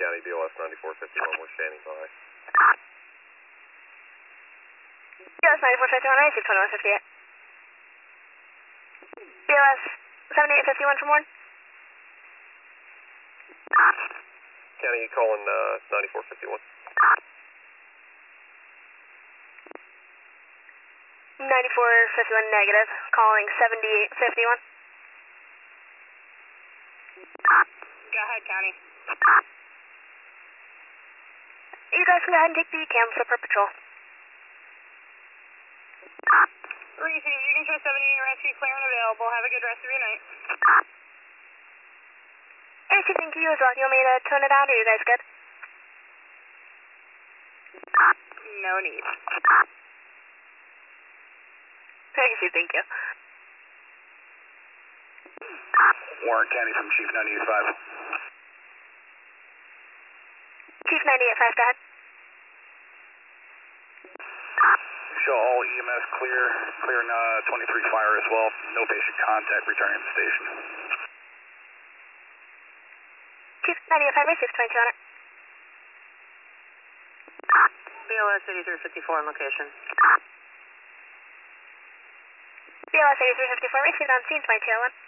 County, BLS 9451, we're standing by. BLS 9451, I received 2158. BLS 7851 from Warren. County, you calling 9451? 9451 negative, calling 7851. Go ahead, County. You guys can go ahead and take the cams for patrol. Receive, you can show 78 rescue clear and available. Have a good rest of your night. I received, thank you as well. You want me to tone it out, or are you guys good? No need. I received, thank you. Warren County from Chief 985. Chief 985, go ahead. Show all EMS clear, clear 23 fire as well. No patient contact returning to the station. Chief 985, received 2200. BLS 8354 on location. BLS 8354, received on scene 2201.